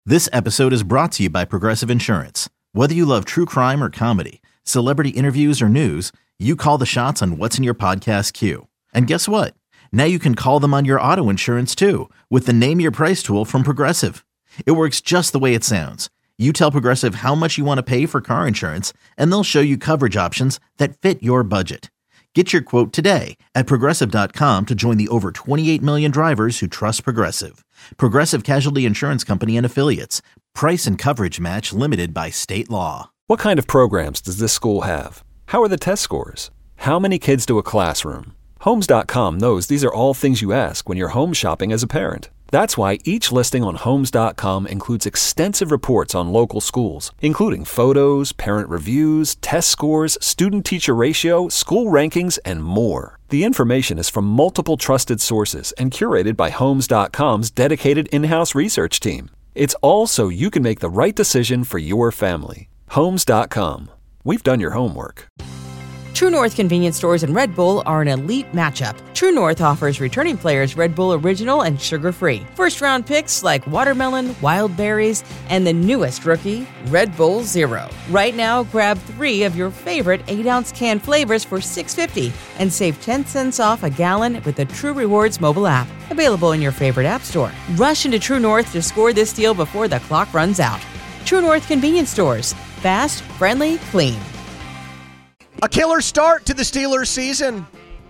This episode is brought to you by Progressive Insurance. Whether you love true crime or comedy, celebrity interviews or news, you call the shots on what's in your podcast queue. And guess what? Now you can call them on your auto insurance too with the Name Your Price tool from Progressive. It works just the way it sounds. You tell Progressive how much you want to pay for car insurance, and they'll show you coverage options that fit your budget. Get your quote today at Progressive.com to join the over 28 million drivers who trust Progressive. Progressive Casualty Insurance Company and Affiliates. Price and coverage match limited by state law. What kind of programs does this school have? How are the test scores? How many kids to a classroom? Homes.com knows these are all things you ask when you're home shopping as a parent. That's why each listing on Homes.com includes extensive reports on local schools, including photos, parent reviews, test scores, student-teacher ratio, school rankings, and more. The information is from multiple trusted sources and curated by Homes.com's dedicated in-house research team. It's all so you can make the right decision for your family. Homes.com. We've done your homework. True North convenience stores and Red Bull are an elite matchup. True North offers returning players Red Bull Original and sugar-free. First-round picks like watermelon, wild berries, and the newest rookie, Red Bull Zero. Right now, grab 3 of your favorite 8-ounce can flavors for $6.50 and save 10 cents off a gallon with the True Rewards mobile app. Available in your favorite app store. Rush into True North to score this deal before the clock runs out. True North convenience stores. Fast, friendly, clean. A killer start to the Steelers season,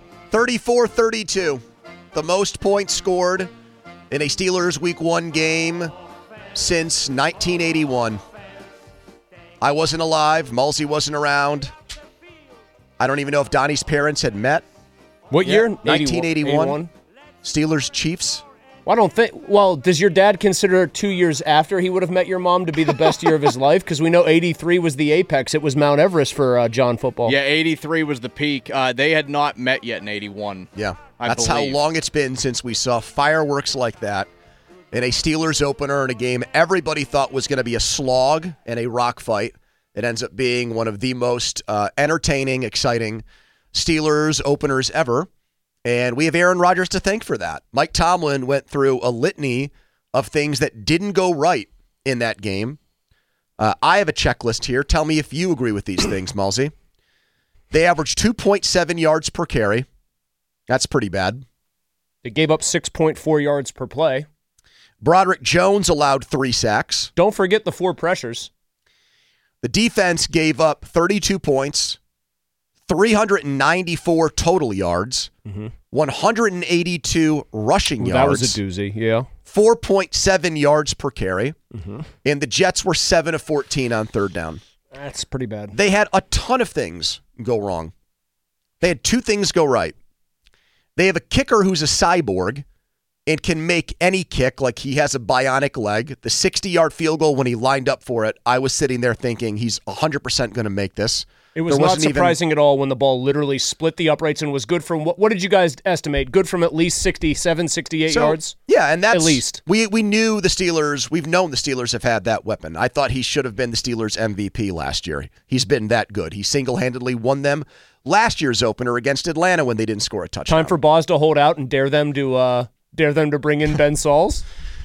34-32. The most points scored in a Steelers Week 1 game since 1981. I wasn't alive. Mulsey wasn't around. I don't even know if Donnie's parents had met. What year? 1981. Steelers Chiefs. Well, I don't think. Well, does your dad consider 2 years after he would have met your mom to be the best year of his life? Because we know 83 was the apex. It was Mount Everest for John football. Yeah, 83 was the peak. They had not met yet in 81. Yeah, that's how long it's been since we saw fireworks like that in a Steelers opener in a game everybody thought was going to be a slog and a rock fight. It ends up being one of the most entertaining, exciting Steelers openers ever. And we have Aaron Rodgers to thank for that. Mike Tomlin went through a litany of things that didn't go right in that game. I have a checklist here. Tell me if you agree with these things, Mulsey. They averaged 2.7 yards per carry. That's pretty bad. They gave up 6.4 yards per play. Broderick Jones allowed 3 sacks. Don't forget the 4 pressures. The defense gave up 32 points. 394 total yards, 182 rushing yards. That was a doozy, yeah. 4.7 yards per carry. And the Jets were 7 of 14 on third down. That's pretty bad. They had a ton of things go wrong. They had 2 things go right. They have a kicker who's a cyborg and can make any kick like he has a bionic leg. The 60-yard field goal, when he lined up for it, I was sitting there thinking he's 100% going to make this. It was not surprising at all when the ball literally split the uprights and was good from, what did you guys estimate? Good from at least 67, 68 yards? Yeah, and that's... At least. We knew the Steelers, we've known the Steelers have had that weapon. I thought he should have been the Steelers MVP last year. He's been that good. He single-handedly won them last year's opener against Atlanta when they didn't score a touchdown. Time for Boz to hold out and dare them to bring in Ben Sauls?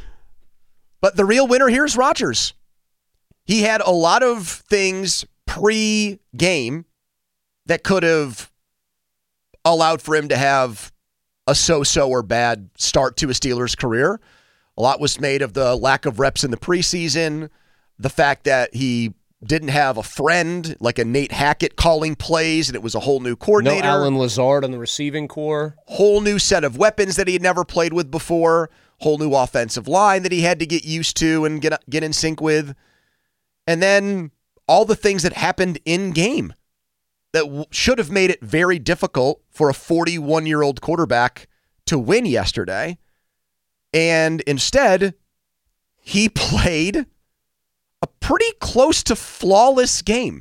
But the real winner here is Rodgers. He had a lot of things pre-game that could have allowed for him to have a so-so or bad start to a Steelers career. A lot was made of the lack of reps in the preseason, the fact that he didn't have a friend like a Nate Hackett calling plays, and it was a whole new coordinator. No Alan Lazard on the receiving core. Whole new set of weapons that he had never played with before. Whole new offensive line that he had to get used to and get in sync with. And then all the things that happened in game that should have made it very difficult for a 41-year-old quarterback to win yesterday. And instead, he played a pretty close to flawless game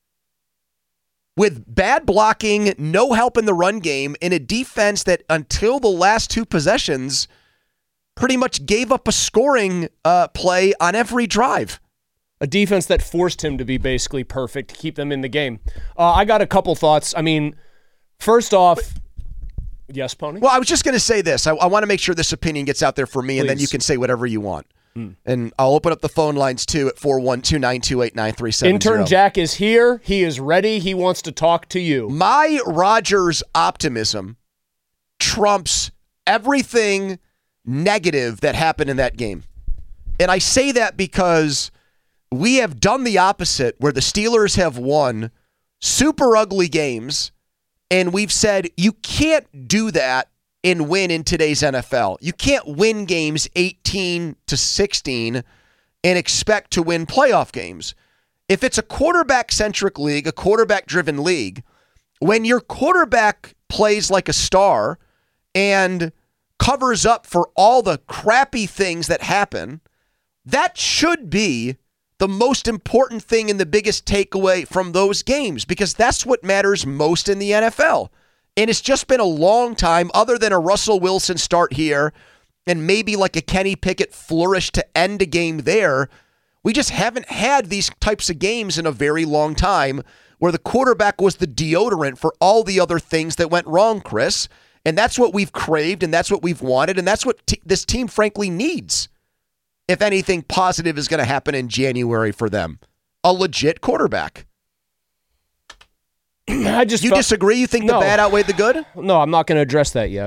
with bad blocking, no help in the run game, and a defense that until the last 2 possessions pretty much gave up a scoring play on every drive. A defense that forced him to be basically perfect to keep them in the game. I got a couple thoughts. I mean, first off, yes, Pony? Well, I was just going to say this. I want to make sure this opinion gets out there for me, Please. And then you can say whatever you want. And I'll open up the phone lines, too, at 412-928-9370. Intern Jack is here. He is ready. He wants to talk to you. My Rodgers optimism trumps everything negative that happened in that game. And I say that because we have done the opposite, where the Steelers have won super ugly games, and we've said you can't do that and win in today's NFL. You can't win games 18-16 and expect to win playoff games. If it's a quarterback-centric league, a quarterback-driven league, when your quarterback plays like a star and covers up for all the crappy things that happen, that should be the most important thing and the biggest takeaway from those games, because that's what matters most in the NFL. And it's just been a long time, other than a Russell Wilson start here and maybe like a Kenny Pickett flourish to end a game there. We just haven't had these types of games in a very long time where the quarterback was the deodorant for all the other things that went wrong, Chris. And that's what we've craved, and that's what we've wanted, and that's what this team frankly needs. If anything positive is going to happen in January for them, a legit quarterback. You disagree? You think the bad outweighed the good? No, I'm not going to address that yet.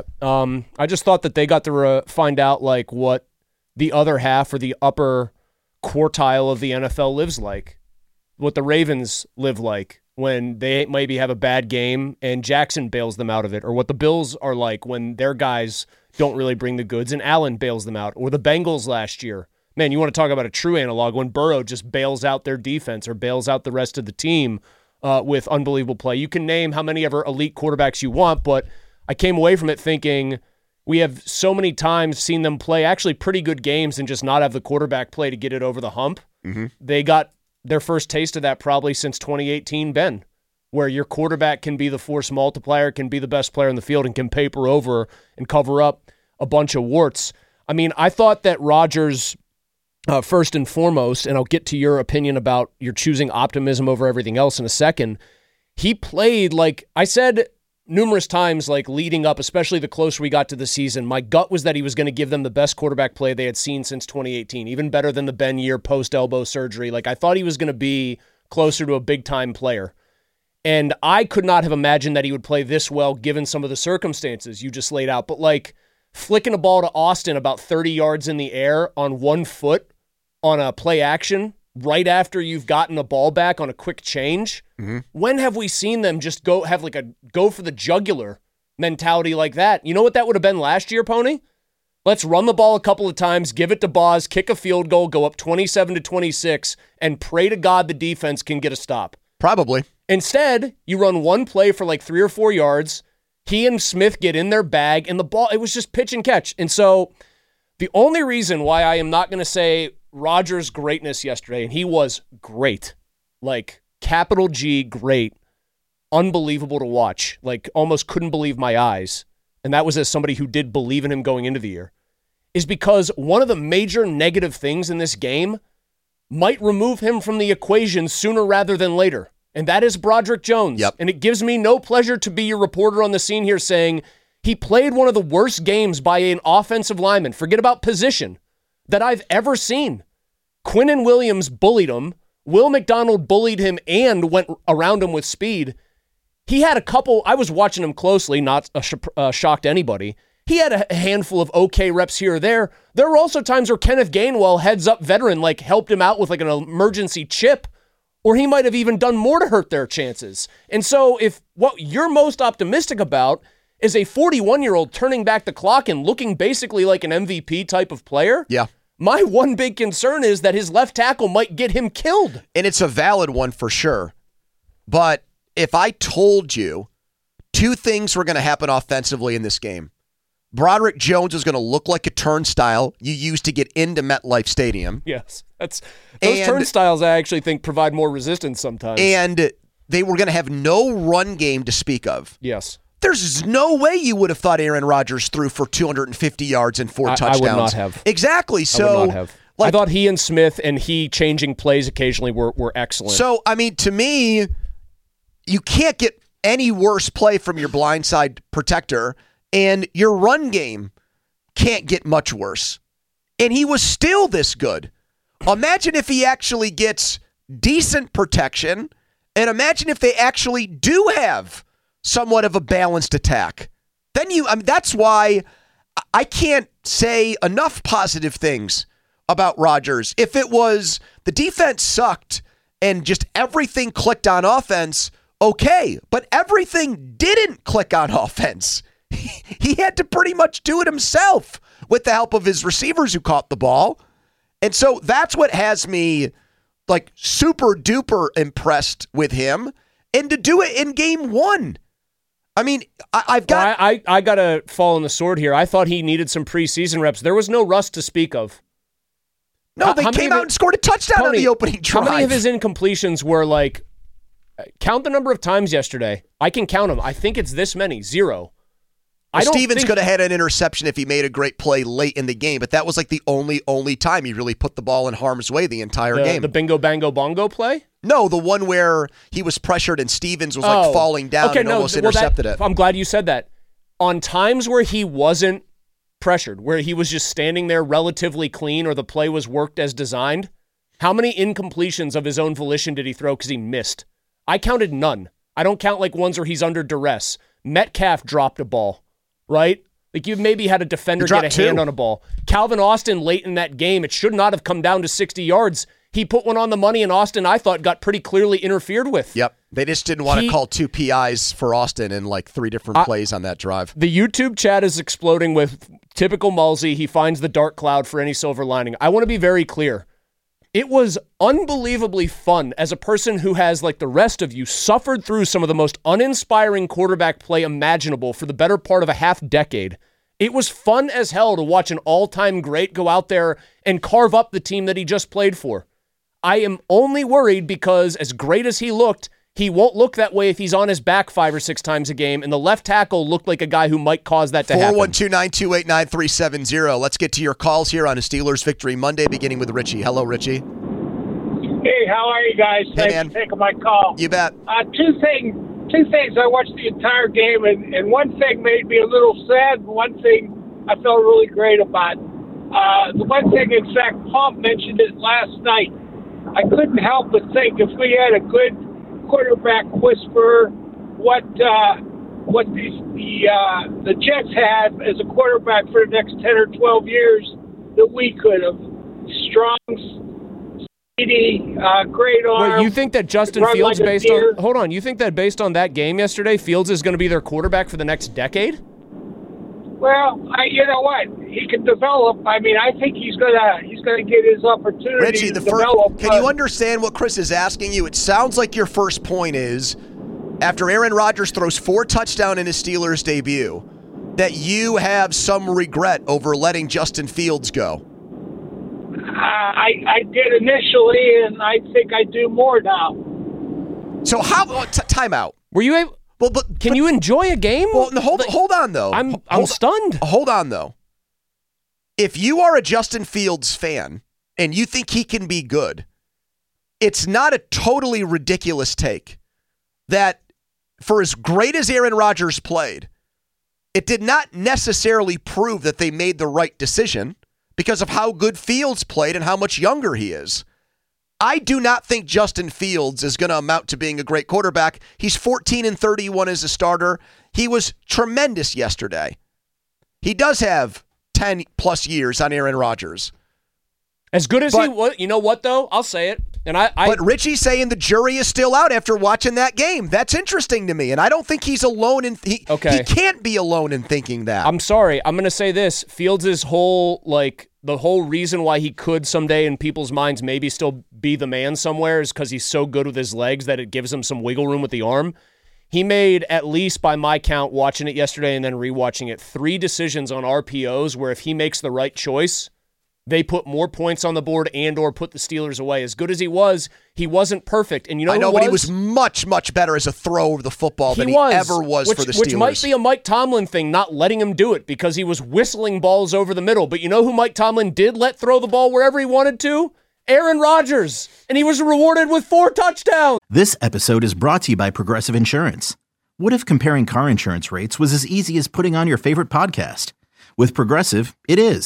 I just thought that they got to find out like what the other half or the upper quartile of the NFL lives like, what the Ravens live like when they maybe have a bad game and Jackson bails them out of it, or what the Bills are like when their guys don't really bring the goods and Allen bails them out, or the Bengals last year. Man, you want to talk about a true analog when Burrow just bails out their defense or bails out the rest of the team with unbelievable play. You can name how many ever elite quarterbacks you want, but I came away from it thinking we have so many times seen them play actually pretty good games and just not have the quarterback play to get it over the hump. Mm-hmm. They got their first taste of that probably since 2018, Ben, where your quarterback can be the force multiplier, can be the best player in the field, and can paper over and cover up a bunch of warts. I mean, I thought that Rodgers, first and foremost, and I'll get to your opinion about you're choosing optimism over everything else in a second, he played, like I said numerous times, like leading up, especially the closer we got to the season, my gut was that he was going to give them the best quarterback play they had seen since 2018, even better than the Ben Year post-elbow surgery. Like, I thought he was going to be closer to a big-time player. And I could not have imagined that he would play this well given some of the circumstances you just laid out. But, like, flicking a ball to Austin about 30 yards in the air on 1 foot on a play action right after you've gotten the ball back on a quick change. Mm-hmm. When have we seen them just have like a go for the jugular mentality like that? You know what that would have been last year, Pony? Let's run the ball a couple of times, give it to Boz, kick a field goal, go up 27-26, and pray to God the defense can get a stop. Probably. Instead, you run one play for like 3 or 4 yards. He and Smith get in their bag, and the ball, it was just pitch and catch. And so the only reason why I am not going to say Rodgers' greatness yesterday, and he was great, like capital G, great, unbelievable to watch, like almost couldn't believe my eyes, and that was as somebody who did believe in him going into the year, is because one of the major negative things in this game might remove him from the equation sooner rather than later, and that is Broderick Jones. Yep. And it gives me no pleasure to be your reporter on the scene here saying he played one of the worst games by an offensive lineman, forget about position, that I've ever seen. Quinnen Williams bullied him. Will McDonald bullied him and went around him with speed. He had a couple, I was watching him closely, not a shock to anybody. He had a handful of okay reps here or there. There were also times where Kenneth Gainwell, heads up veteran, like helped him out with like an emergency chip, or he might have even done more to hurt their chances. And so if what you're most optimistic about is a 41-year-old turning back the clock and looking basically like an MVP type of player, yeah, my one big concern is that his left tackle might get him killed. And it's a valid one for sure. But if I told you 2 things were going to happen offensively in this game, Broderick Jones was going to look like a turnstile you used to get into MetLife Stadium. Yes. Those turnstiles I actually think provide more resistance sometimes. And they were going to have no run game to speak of. Yes. There's no way you would have thought Aaron Rodgers threw for 250 yards and 4 touchdowns. I would not have. Exactly. So, I would not have. I thought he and Smith and he changing plays occasionally were excellent. So, I mean, to me, you can't get any worse play from your blindside protector, and your run game can't get much worse. and he was still this good. Imagine if he actually gets decent protection, and imagine if they actually do have somewhat of a balanced attack. Then that's why I can't say enough positive things about Rodgers. If it was the defense sucked and just everything clicked on offense, okay, but everything didn't click on offense. He had to pretty much do it himself with the help of his receivers who caught the ball. And so that's what has me like super duper impressed with him. And to do it in game one. I mean, I got to fall on the sword here. I thought he needed some preseason reps. There was no rust to speak of. No, they came out and scored a touchdown on the opening drive. How many of his incompletions were like, count the number of times yesterday. I can count them. I think it's this many. 0. Stevens could have had an interception if he made a great play late in the game, but that was like the only time he really put the ball in harm's way the entire game. The bingo, bango, bongo play? No, the one where he was pressured and Stevens was falling down and almost intercepted it. I'm glad you said that. On times where he wasn't pressured, where he was just standing there relatively clean or the play was worked as designed, how many incompletions of his own volition did he throw because he missed? I counted none. I don't count like ones where he's under duress. Metcalf dropped a ball. Right? Like you maybe had a defender get a hand on a ball. Calvin Austin late in that game, it should not have come down to 60 yards. He put one on the money, and Austin, I thought, got pretty clearly interfered with. Yep. They just didn't want to call 2 PIs for Austin in like 3 different plays on that drive. The YouTube chat is exploding with typical Mulsey. He finds the dark cloud for any silver lining. I want to be very clear. It was unbelievably fun as a person who has, like the rest of you, suffered through some of the most uninspiring quarterback play imaginable for the better part of a half decade. It was fun as hell to watch an all-time great go out there and carve up the team that he just played for. I am only worried because as great as he looked, he won't look that way if he's on his back 5 or 6 times a game, and the left tackle looked like a guy who might cause that to happen. 412-928-9370. Let's get to your calls here on a Steelers Victory Monday, beginning with Richie. Hello, Richie. Hey, how are you guys? Hey, Thanks for taking my call. You bet. Two things. I watched the entire game, and one thing made me a little sad, and one thing I felt really great about. The one thing, in fact, Pomp mentioned it last night. I couldn't help but think if we had a good quarterback whisperer, what the Jets had as a quarterback for the next 10 or 12 years that we could have. Strong, speedy, great arm. Wait, you think that Justin Fields you think that based on that game yesterday, Fields is going to be their quarterback for the next decade? Well, you know what? He can develop. I mean, I think he's gonna get his opportunity Richie, to develop. Can you understand what Chris is asking you? It sounds like your first point is, after Aaron Rodgers throws 4 touchdowns in his Steelers debut, that you have some regret over letting Justin Fields go. I did initially, and I think I do more now. So how? Time out. Were you able? Well, but can you enjoy a game? Well, hold on though. I'm stunned. Hold on though. If you are a Justin Fields fan and you think he can be good, it's not a totally ridiculous take that for as great as Aaron Rodgers played, it did not necessarily prove that they made the right decision because of how good Fields played and how much younger he is. I do not think Justin Fields is going to amount to being a great quarterback. He's 14-31 as a starter. He was tremendous yesterday. He does have 10 plus years on Aaron Rodgers. As good as he was, you know what though? I'll say it. But Richie's saying the jury is still out after watching that game. That's interesting to me, and I don't think he's alone in. He can't be alone in thinking that. I'm sorry. I'm going to say this: Fields' whole the whole reason why he could someday in people's minds maybe still be the man somewhere is because he's so good with his legs that it gives him some wiggle room with the arm. He made, at least by my count, watching it yesterday and then rewatching it, 3 decisions on RPOs where if he makes the right choice, they put more points on the board and or put the Steelers away. As good as he wasn't perfect. And you know I know, but he was much, much better as a thrower of the football than he ever was for the Steelers. Which might be a Mike Tomlin thing, not letting him do it because he was whistling balls over the middle. But you know who Mike Tomlin did let throw the ball wherever he wanted to? Aaron Rodgers. And he was rewarded with 4 touchdowns. This episode is brought to you by Progressive Insurance. What if comparing car insurance rates was as easy as putting on your favorite podcast? With Progressive, it is.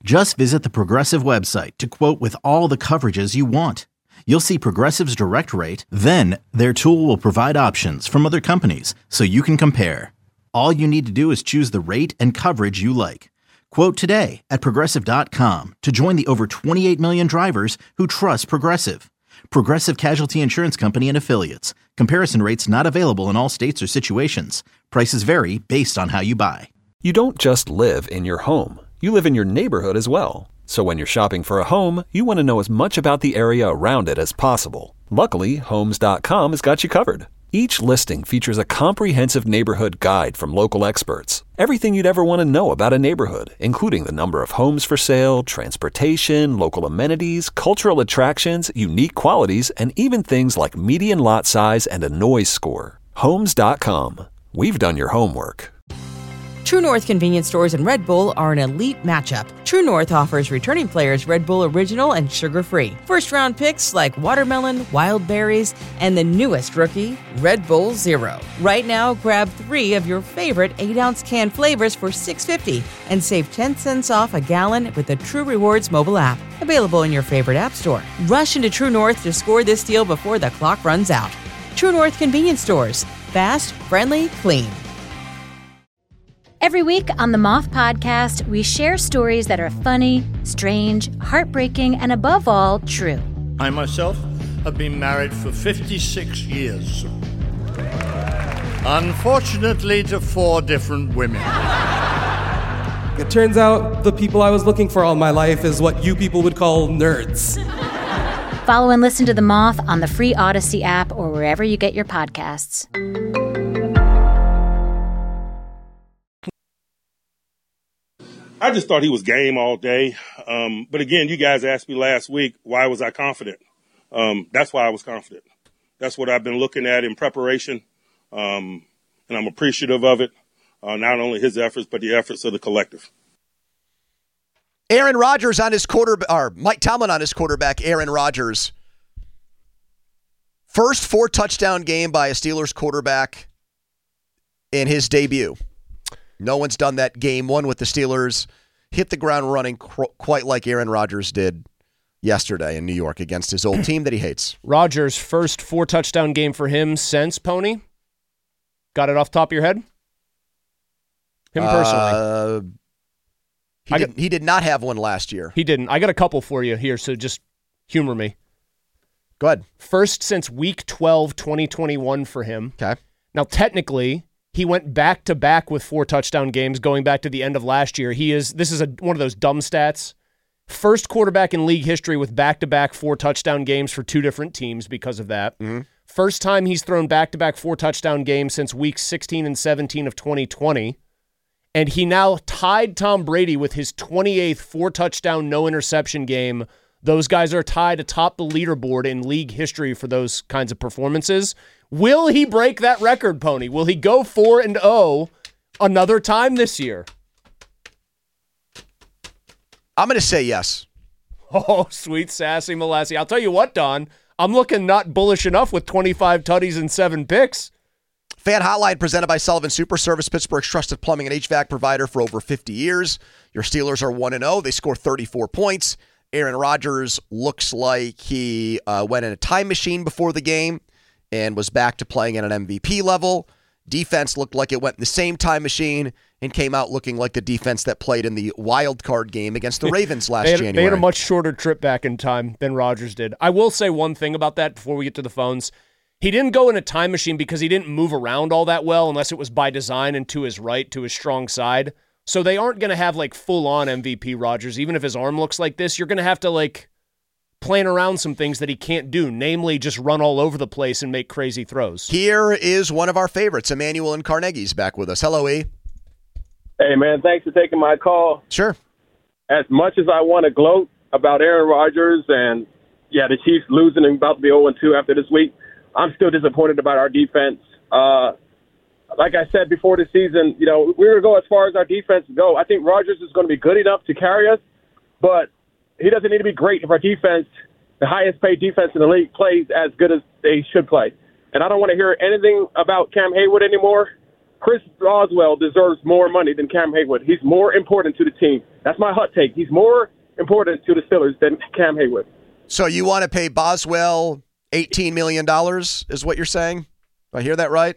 Just visit the Progressive website to quote with all the coverages you want. You'll see Progressive's direct rate, then their tool will provide options from other companies so you can compare. All you need to do is choose the rate and coverage you like. Quote today at Progressive.com to join the over 28 million drivers who trust Progressive. Progressive Casualty Insurance Company and Affiliates. Comparison rates not available in all states or situations. Prices vary based on how you buy. You don't just live in your home. You live in your neighborhood as well. So when you're shopping for a home, you want to know as much about the area around it as possible. Luckily, Homes.com has got you covered. Each listing features a comprehensive neighborhood guide from local experts. Everything you'd ever want to know about a neighborhood, including the number of homes for sale, transportation, local amenities, cultural attractions, unique qualities, and even things like median lot size and a noise score. Homes.com. We've done your homework. True North convenience stores and Red Bull are an elite matchup. True North offers returning players Red Bull Original and sugar-free. First-round picks like watermelon, wild berries, and the newest rookie, Red Bull Zero. Right now, grab 3 of your favorite 8-ounce can flavors for $6.50 and save 10 cents off a gallon with the True Rewards mobile app. Available in your favorite app store. Rush into True North to score this deal before the clock runs out. True North convenience stores. Fast, friendly, clean. Every week on the Moth Podcast, we share stories that are funny, strange, heartbreaking, and above all, true. I myself have been married for 56 years. Unfortunately, to 4 different women. It turns out the people I was looking for all my life is what you people would call nerds. Follow and listen to The Moth on the free Odyssey app or wherever you get your podcasts. I just thought he was game all day. But again, you guys asked me last week, why was I confident? That's why I was confident. That's what I've been looking at in preparation. And I'm appreciative of it. Not only his efforts, but the efforts of the collective. Aaron Rodgers on his quarterback, or Mike Tomlin on his quarterback, Aaron Rodgers. First 4-touchdown game by a Steelers quarterback in his debut. No one's done that game one with the Steelers. Hit the ground running quite like Aaron Rodgers did yesterday in New York against his old team that he hates. Rodgers' first 4-touchdown game for him since, Pony? Got it off the top of your head? Him personally. He did not have one last year. He didn't. I got a couple for you here, so just humor me. Go ahead. First since Week 12, 2021 for him. Okay. Now, technically, he went back-to-back with 4-touchdown games going back to the end of last year. This is one of those dumb stats. First quarterback in league history with back-to-back 4-touchdown games for 2 different teams because of that. Mm-hmm. First time he's thrown back-to-back 4-touchdown games since weeks 16 and 17 of 2020. And he now tied Tom Brady with his 28th 4-touchdown, no-interception game. Those guys are tied atop the leaderboard in league history for those kinds of performances. Will he break that record, Pony? Will he go 4-0 another time this year? I'm going to say yes. Oh, sweet sassy Molassie. I'll tell you what, Don. I'm looking not bullish enough with 25 tutties and 7 picks. Fan Hotline presented by Sullivan Super Service, Pittsburgh's trusted plumbing and HVAC provider for over 50 years. Your Steelers are 1-0. They score 34 points. Aaron Rodgers looks like he went in a time machine before the game and was back to playing at an MVP level. Defense looked like it went in the same time machine and came out looking like the defense that played in the wild card game against the Ravens last January. They had a much shorter trip back in time than Rodgers did. I will say one thing about that before we get to the phones. He didn't go in a time machine because he didn't move around all that well unless it was by design and to his right, to his strong side. So they aren't going to have like full-on MVP Rodgers. Even if his arm looks like this, you're going to have to like plan around some things that he can't do, namely just run all over the place and make crazy throws. Here is one of our favorites. Emmanuel in Carnegie's back with us. Hello, E. Hey, man, thanks for taking my call. Sure. As much as I want to gloat about Aaron Rodgers and, the Chiefs losing and about to be 0-2 after this week, I'm still disappointed about our defense. Like I said before the season, we're going to go as far as our defense go. I think Rodgers is going to be good enough to carry us, but he doesn't need to be great if our defense, the highest paid defense in the league, plays as good as they should play. And I don't want to hear anything about Cam Hayward anymore. Chris Boswell deserves more money than Cam Haywood. He's more important to the team. That's my hot take. He's more important to the Steelers than Cam Haywood. So you want to pay Boswell $18 million is what you're saying? Do I hear that right?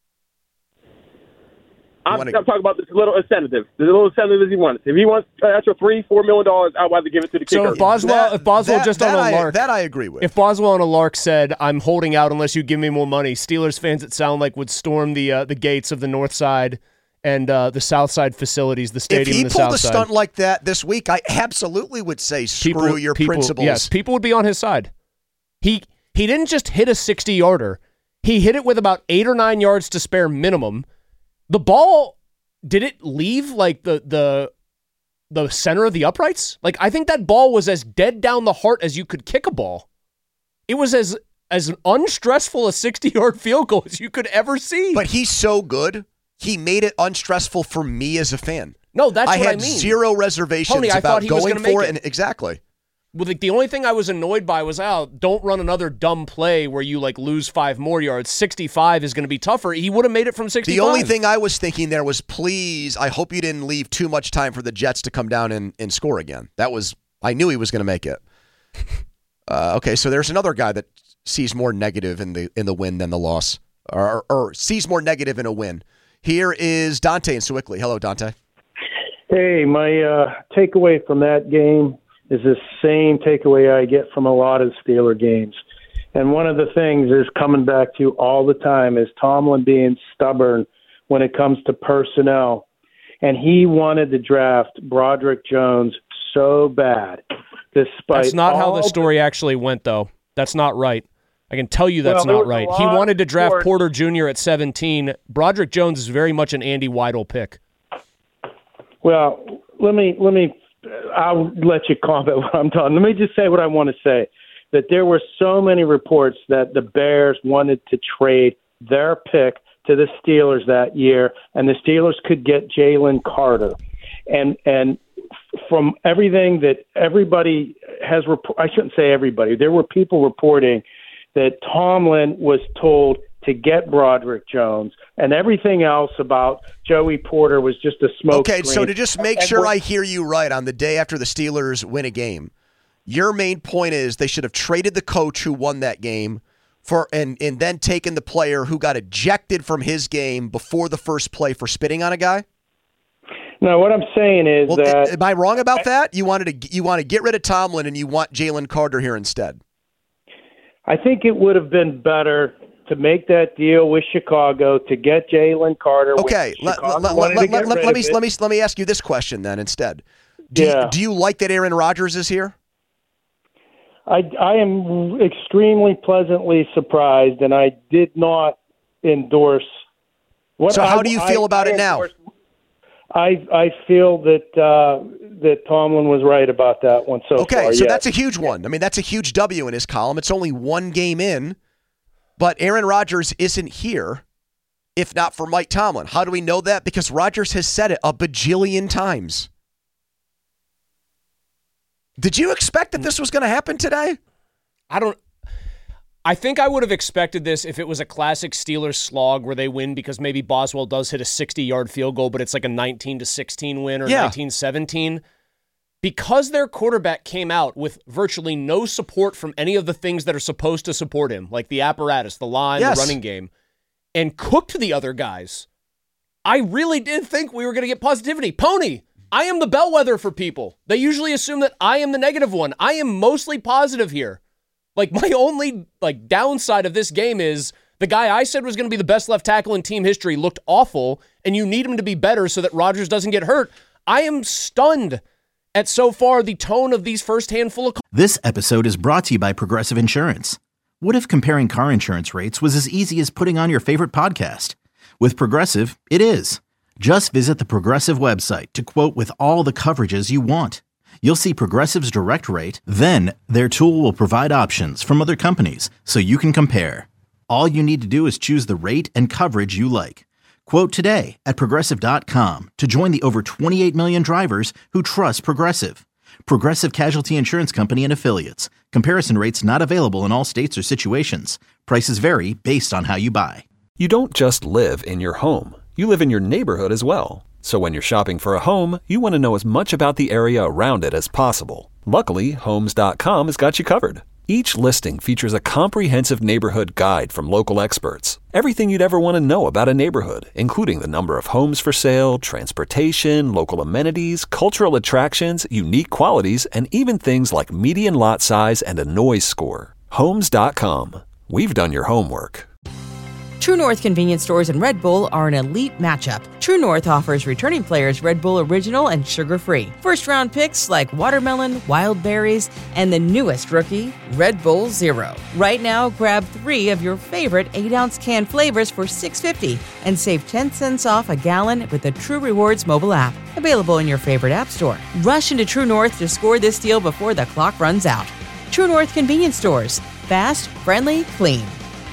I'm talking about this little incentive. The little incentive he wants. If he wants an extra $3-4 million, I'd rather give it to the kicker. So if Boswell just on a lark, that I agree with. If Boswell on a lark said, "I'm holding out unless you give me more money," Steelers fans, it sound like, would storm the gates of the North Side and the South Side facilities, the stadium in the South Side. If he pulled a stunt like that this week, I absolutely would say, screw your principles. Yes, people would be on his side. He didn't just hit a 60-yarder. He hit it with about 8 or 9 yards to spare minimum. The ball, did it leave like the center of the uprights? Like, I think that ball was as dead down the heart as you could kick a ball. It was as unstressful a 60-yard field goal as you could ever see. But he's so good, he made it unstressful for me as a fan. No, that's what I mean. I had zero reservations Tony, about going for it. And exactly. Well, the only thing I was annoyed by was, don't run another dumb play where you lose 5 more yards. 65 is going to be tougher. He would have made it from 65. The only thing I was thinking there was, please, I hope you didn't leave too much time for the Jets to come down and score again. I knew he was going to make it. Okay, so there's another guy that sees more negative in the win than the loss, or sees more negative in a win. Here is Dante in Sewickley. Hello, Dante. Hey, my takeaway from that game is the same takeaway I get from a lot of Steeler games. And one of the things is coming back to all the time is Tomlin being stubborn when it comes to personnel. And he wanted to draft Broderick Jones so bad. That's not how the story actually went, though. That's not right. I can tell you that's not right. He wanted to draft Porter Jr. at 17. Broderick Jones is very much an Andy Weidel pick. Well, I'll let you comment when I'm done. Let me just say what I want to say, that there were so many reports that the Bears wanted to trade their pick to the Steelers that year, and the Steelers could get Jalen Carter. And from everything that everybody has I shouldn't say everybody, there were people reporting that Tomlin was told to get Broderick Jones, and everything else about Joey Porter was just a smoke screen. So to just make sure I hear you right, on the day after the Steelers win a game, your main point is they should have traded the coach who won that game and then taken the player who got ejected from his game before the first play for spitting on a guy? No, what I'm saying is that... Am I wrong about that? You want to get rid of Tomlin and you want Jalen Carter here instead? I think it would have been better to make that deal with Chicago to get Jalen Carter. Okay, let me ask you this question then instead. Do you like that Aaron Rodgers is here? I am extremely pleasantly surprised, and I did not endorse. How do you feel about it now? I feel that Tomlin was right about that one so far. Okay, so that's a huge one. I mean, that's a huge W in his column. It's only one game in, but Aaron Rodgers isn't here if not for Mike Tomlin. How do we know that? Because Rodgers has said it a bajillion times. Did you expect that this was going to happen today? I think I would have expected this if it was a classic Steelers slog where they win because maybe Boswell does hit a 60-yard field goal, but it's like a 19-16 win or 19-17. Because their quarterback came out with virtually no support from any of the things that are supposed to support him, like the apparatus, the line, the running game, and cooked the other guys, I really did think we were going to get positivity. Pony, I am the bellwether for people. They usually assume that I am the negative one. I am mostly positive here. Like, my only downside of this game is the guy I said was going to be the best left tackle in team history looked awful, and you need him to be better so that Rodgers doesn't get hurt. I am stunned at so far the tone of these first handful of... This episode is brought to you by Progressive Insurance. What if comparing car insurance rates was as easy as putting on your favorite podcast? With Progressive, it is. Just visit the Progressive website to quote with all the coverages you want. You'll see Progressive's direct rate, then their tool will provide options from other companies so you can compare. All you need to do is choose the rate and coverage you like. Quote today at Progressive.com to join the over 28 million drivers who trust Progressive. Progressive Casualty Insurance Company and Affiliates. Comparison rates not available in all states or situations. Prices vary based on how you buy. You don't just live in your home. you live in your neighborhood as well. So when you're shopping for a home, you want to know as much about the area around it as possible. Luckily, Homes.com has got you covered. Each listing features a comprehensive neighborhood guide from local experts. Everything you'd ever want to know about a neighborhood, including the number of homes for sale, transportation, local amenities, cultural attractions, unique qualities, and even things like median lot size and a noise score. Homes.com. We've done your homework. True North convenience stores and Red Bull are an elite matchup. True North offers returning players Red Bull Original and sugar-free. First-round picks like watermelon, wild berries, and the newest rookie, Red Bull Zero. Right now, grab 3 of your favorite 8-ounce can flavors for $6.50 and save 10 cents off a gallon with the True Rewards mobile app. Available in your favorite app store. Rush into True North to score this deal before the clock runs out. True North convenience stores. Fast, friendly, clean.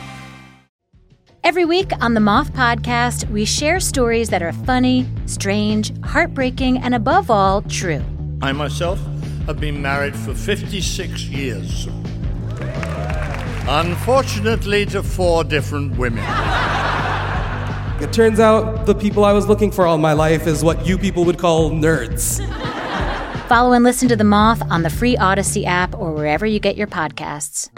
Every week on the Moth Podcast, we share stories that are funny, strange, heartbreaking, and above all, true. I myself have been married for 56 years. Unfortunately, to 4 different women. It turns out the people I was looking for all my life is what you people would call nerds. Follow and listen to The Moth on the free Odyssey app or wherever you get your podcasts.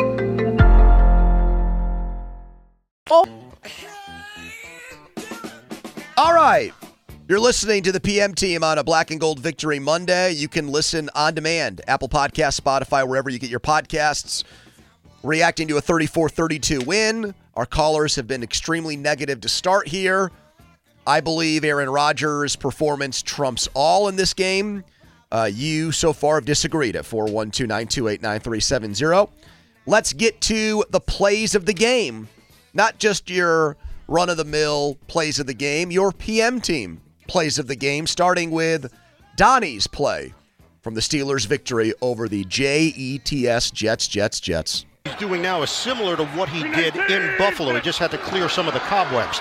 All right. You're listening to the PM Team on a Black and Gold Victory Monday. You can listen on demand, Apple Podcasts, Spotify, wherever you get your podcasts. Reacting to a 34-32 win. Our callers have been extremely negative to start here. I believe Aaron Rodgers' performance trumps all in this game. You so far have disagreed at 412-928-9370. Let's get to the plays of the game. Not just your run-of-the-mill plays of the game, your PM Team plays of the game, starting with Donnie's play from the Steelers' victory over the Jets. Jets. He's doing now is similar to what he did in Buffalo. He just had to clear some of the cobwebs.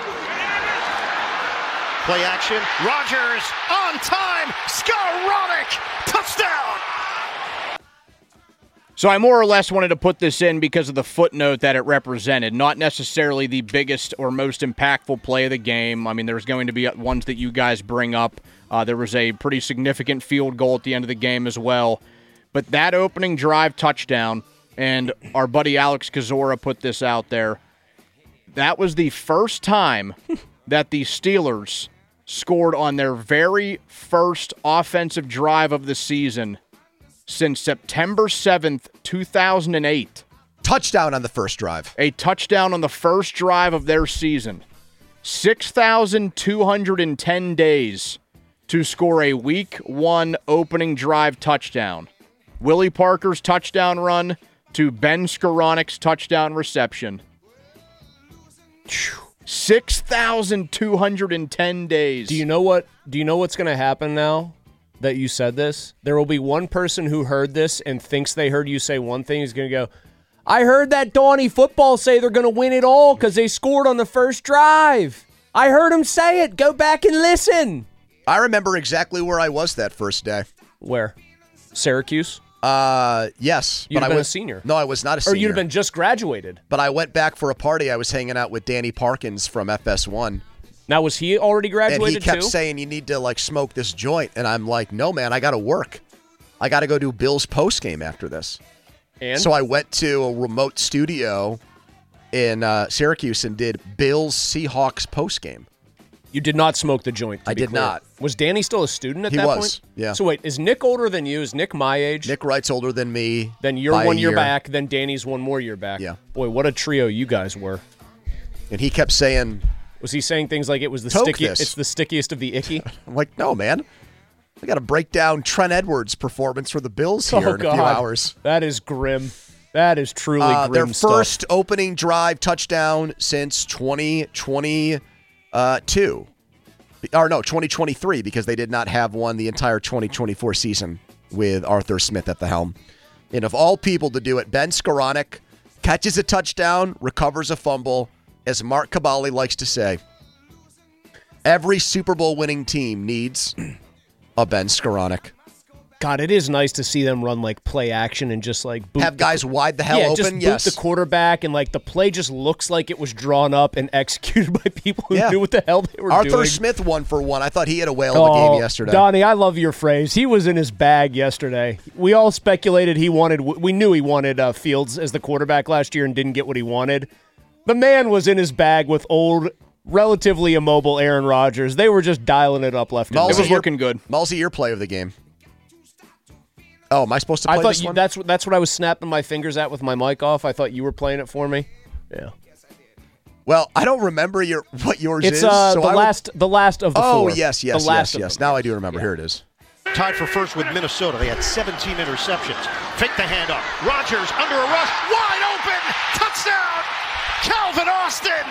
Play action. Rodgers on time. Skowronek. Touchdown. So I more or less wanted to put this in because of the footnote that it represented. Not necessarily the biggest or most impactful play of the game. I mean, there's going to be ones that you guys bring up. There was a pretty significant field goal at the end of the game as well. But that opening drive touchdown, and our buddy Alex Kozora put this out there, that was the first time that the Steelers scored on their very first offensive drive of the season since September 7th, 2008. Touchdown on the first drive. A touchdown on the first drive of their season. 6,210 days to score a Week 1 opening drive touchdown. Willie Parker's touchdown run to Ben Skowronek's touchdown reception. 6,210 days. Do you know what's going to happen now that you said this? There will be one person who heard this and thinks they heard you say one thing. He's going to go, I heard that Donnie Football say they're going to win it all because they scored on the first drive. I heard him say it. Go back and listen. I remember exactly where I was that first day. Where? Syracuse? Yes. You'd have been a senior. No, I was not a senior. Or you'd have been just graduated. But I went back for a party. I was hanging out with Danny Parkins from FS1. Now, was he already graduated too? And he kept saying, you need to, smoke this joint. And I'm like, no, man, I got to work. I got to go do Bill's postgame after this. And? So I went to a remote studio in Syracuse and did Bill's Seahawks postgame. You did not smoke the joint, I did not. Was Danny still a student at that point? He was, yeah. So wait, is Nick older than you? Is Nick my age? Nick Wright's older than me. Then you're 1 year back, then Danny's 1 more year back. Yeah. Boy, what a trio you guys were. And he kept saying... Was he saying things like it was the stickiest? It's the stickiest of the icky? I'm like, no, man. I got to break down Trent Edwards' performance for the Bills here in a few hours. That is grim. That is truly grim their stuff. First opening drive touchdown since 2022. 2023, because they did not have one the entire 2024 season with Arthur Smith at the helm. And of all people to do it, Ben Skowronek catches a touchdown, recovers a fumble. As Mark Kaboly likes to say, every Super Bowl winning team needs a Ben Skowronek. God, it is nice to see them run like play action and just like boot have guys wide the hell open. Just boot the quarterback, and like the play just looks like it was drawn up and executed by people who knew what the hell they were doing. Arthur Smith 1-for-1. I thought he had a whale of a game yesterday. Donnie, I love your phrase. He was in his bag yesterday. We all speculated we knew he wanted Fields as the quarterback last year and didn't get what he wanted. The man was in his bag with old, relatively immobile Aaron Rodgers. They were just dialing it up left and right. It was looking good. Mulsey, your play of the game. Oh, am I supposed to play this one? That's what I was snapping my fingers at with my mic off. I thought you were playing it for me. Yeah. Well, I don't remember what yours is. It's the last of the four. Oh, yes. Now I do remember. Yeah. Here it is. Tied for first with Minnesota. They had 17 interceptions. Fake the handoff. Rodgers under a rush. Wide open. Touchdown. Calvin Austin.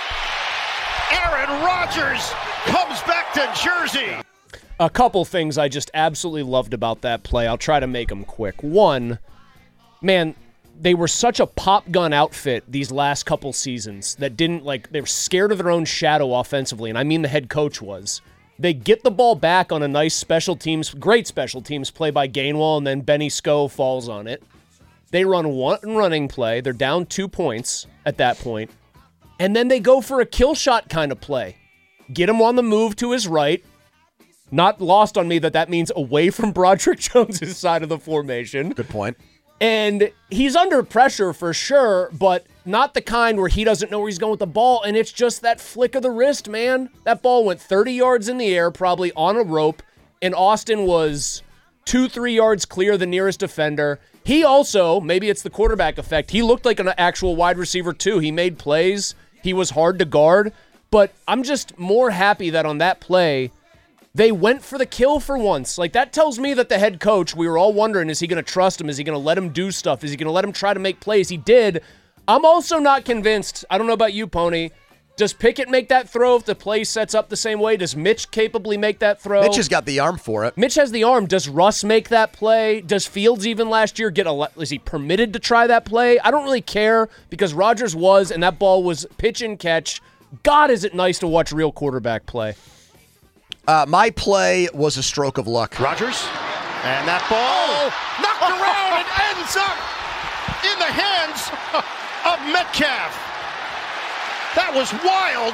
Aaron Rodgers comes back to Jersey. A couple things I just absolutely loved about that play. I'll try to make them quick. One, man, they were such a pop gun outfit these last couple seasons that they were scared of their own shadow offensively, and I mean the head coach was. They get the ball back on a nice great special teams play by Gainwell, and then Benny Sco falls on it. They run one running play. They're down 2 points at that point, and then they go for a kill shot kind of play. Get him on the move to his right. Not lost on me that means away from Broderick Jones' side of the formation. Good point. And he's under pressure for sure, but not the kind where he doesn't know where he's going with the ball, and it's just that flick of the wrist, man. That ball went 30 yards in the air, probably on a rope, and Austin was 2-3 yards clear of the nearest defender. He also, maybe it's the quarterback effect, he looked like an actual wide receiver too. He made plays. He was hard to guard, but I'm just more happy that on that play, they went for the kill for once. Like, that tells me that the head coach, we were all wondering, is he going to trust him? Is he going to let him do stuff? Is he going to let him try to make plays? He did. I'm also not convinced. I don't know about you, Pony. Does Pickett make that throw if the play sets up the same way? Does Mitch capably make that throw? Mitch has got the arm for it. Mitch has the arm. Does Russ make that play? Does Fields even last year is he permitted to try that play? I don't really care because Rodgers was, and that ball was pitch and catch. God, is it nice to watch real quarterback play. My play was a stroke of luck. Rodgers, and that ball knocked around and ends up in the hands of Metcalf. That was wild.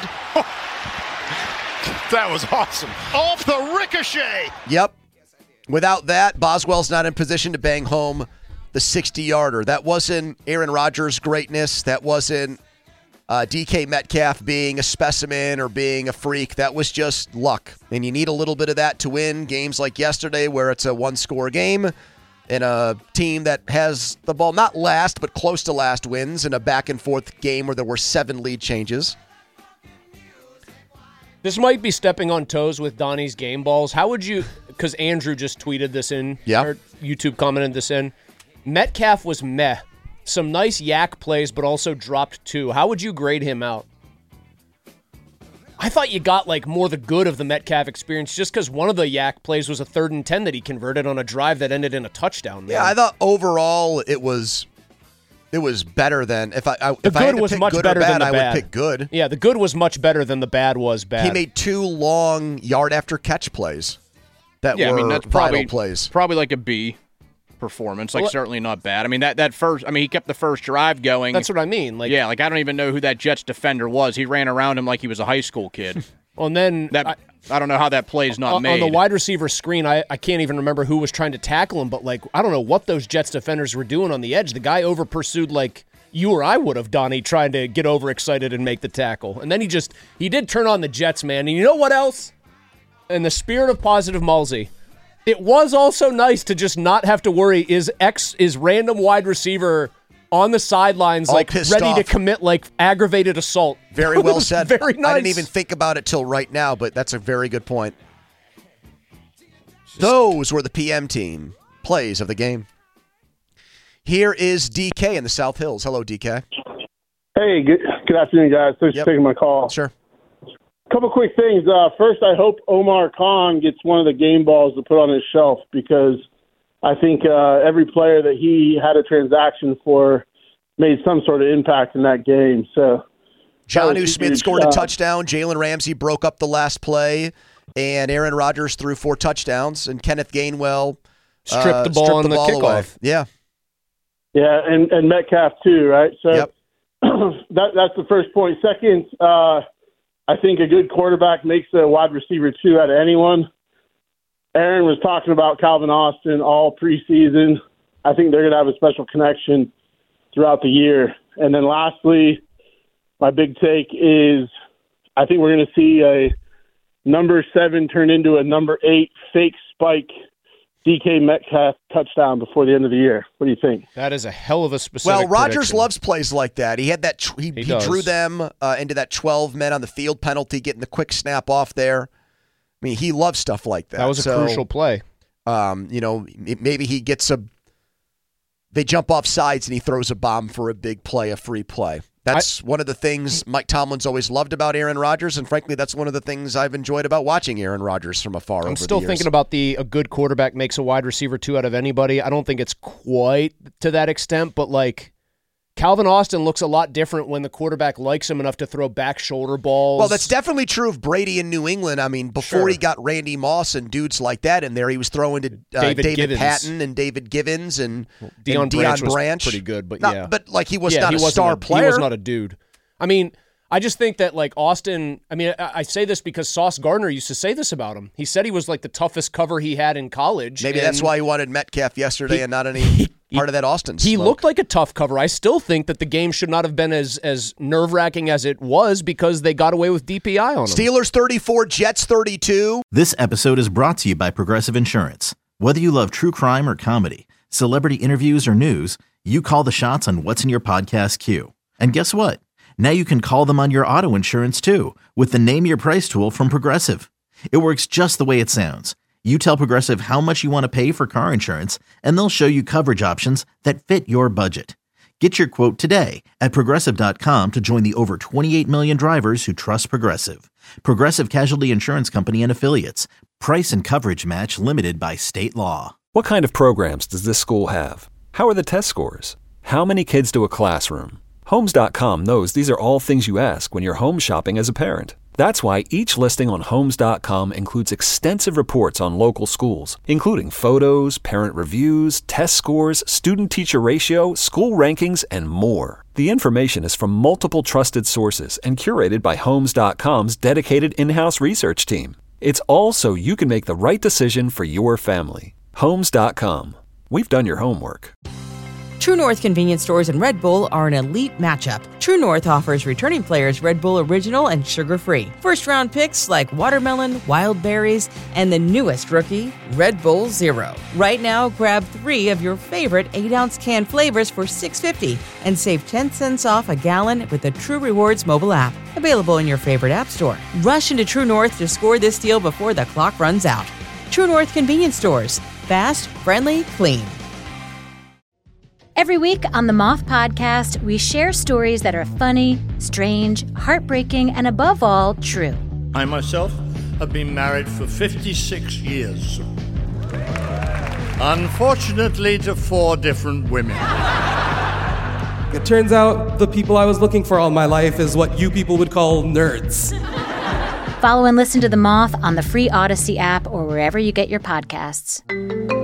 That was awesome. Off the ricochet. Yep. Without that, Boswell's not in position to bang home the 60-yarder. That wasn't Aaron Rodgers' greatness. That wasn't DK Metcalf being a specimen or being a freak. That was just luck. And you need a little bit of that to win games like yesterday where it's a one-score game and a team that has the ball not last but close to last wins in a back-and-forth game where there were 7 lead changes. This might be stepping on toes with Donnie's game balls. How would you, because Andrew just tweeted this in, or YouTube commented this in, Metcalf was meh. Some nice yak plays, but also dropped 2. How would you grade him out? I thought you got more the good of the Metcalf experience just because one of the yak plays was a 3rd and 10 that he converted on a drive that ended in a touchdown. Man. Yeah, I thought overall it was better than if I had to pick good or bad, I would pick good. Yeah, the good was much better than the bad was bad. He made 2 long yard after catch plays that were that's vital plays. Probably like a B performance, certainly not bad. I mean, that first, he kept the first drive going. That's what I mean. I don't even know who that Jets defender was. He ran around him like he was a high school kid. Well, and then I don't know how that play's not made. On the wide receiver screen, I can't even remember who was trying to tackle him, but I don't know what those Jets defenders were doing on the edge. The guy over-pursued like you or I would have, Donnie, trying to get overexcited and make the tackle. And then he did turn on the Jets, man. And you know what else? In the spirit of positive Mulsey, it was also nice to just not have to worry, is random wide receiver on the sidelines ready to commit aggravated assault. Very well said. Very nice. I didn't even think about it till right now, but that's a very good point. Those were the PM team plays of the game. Here is DK in the South Hills. Hello, DK. Hey, good afternoon, guys. Thanks for taking my call. Sure. Couple quick things. First, I hope Omar Khan gets one of the game balls to put on his shelf because I think every player that he had a transaction for made some sort of impact in that game. So, Jonnu Smith scored a touchdown. Jalen Ramsey broke up the last play, and Aaron Rodgers threw 4 touchdowns. And Kenneth Gainwell Stripped the ball on the kickoff. Away. Yeah. Yeah, and Metcalf too, right? So yep. that's the first point. Second, I think a good quarterback makes a wide receiver 2 out of anyone. Aaron was talking about Calvin Austin all preseason. I think they're going to have a special connection throughout the year. And then lastly, my big take is I think we're going to see a number 7 turn into a number 8 fake spike DK Metcalf touchdown before the end of the year. What do you think? That is a hell of a specific Well, Rodgers prediction. loves plays like that. He had that. He drew them into that 12 men on the field penalty, getting the quick snap off there. I mean, he loves stuff like that. That was a crucial play. Maybe he gets they jump off sides and he throws a bomb for a big play, a free play. That's one of the things Mike Tomlin's always loved about Aaron Rodgers, and frankly, that's one of the things I've enjoyed about watching Aaron Rodgers from afar over the years. I'm still thinking about a good quarterback makes a wide receiver 2 out of anybody. I don't think it's quite to that extent, but like Calvin Austin looks a lot different when the quarterback likes him enough to throw back shoulder balls. Well, that's definitely true of Brady in New England. I mean, before he got Randy Moss and dudes like that in there, he was throwing to David Patton and David Givens and Deion Branch. Was pretty good, but But like he was not a star player. He was not a dude. I mean, I just think that like Austin, I mean, I say this because Sauce Gardner used to say this about him. He said he was like the toughest cover he had in college. Maybe that's why he wanted Metcalf yesterday and not any part of that Austin smoke. He looked like a tough cover. I still think that the game should not have been as nerve-wracking as it was because they got away with DPI on him. Steelers 34, Jets 32. This episode is brought to you by Progressive Insurance. Whether you love true crime or comedy, celebrity interviews or news, you call the shots on what's in your podcast queue. And guess what? Now you can call them on your auto insurance too with the Name Your Price tool from Progressive. It works just the way it sounds. You tell Progressive how much you want to pay for car insurance, and they'll show you coverage options that fit your budget. Get your quote today at Progressive.com to join the over 28 million drivers who trust Progressive. Progressive Casualty Insurance Company and Affiliates. Price and coverage match limited by state law. What kind of programs does this school have? How are the test scores? How many kids do a classroom? Homes.com knows these are all things you ask when you're home shopping as a parent. That's why each listing on Homes.com includes extensive reports on local schools, including photos, parent reviews, test scores, student-teacher ratio, school rankings, and more. The information is from multiple trusted sources and curated by Homes.com's dedicated in-house research team. It's all so you can make the right decision for your family. Homes.com. We've done your homework. True North convenience stores and Red Bull are an elite matchup. True North offers returning players Red Bull Original and sugar-free. First-round picks like watermelon, wild berries, and the newest rookie, Red Bull Zero. Right now, grab 3 of your favorite 8-ounce can flavors for $6.50 and save 10 cents off a gallon with the True Rewards mobile app. Available in your favorite app store. Rush into True North to score this deal before the clock runs out. True North convenience stores. Fast, friendly, clean. Every week on the Moth Podcast, we share stories that are funny, strange, heartbreaking, and above all, true. I myself have been married for 56 years. Unfortunately, to 4 different women. It turns out the people I was looking for all my life is what you people would call nerds. Follow and listen to The Moth on the free Odyssey app or wherever you get your podcasts.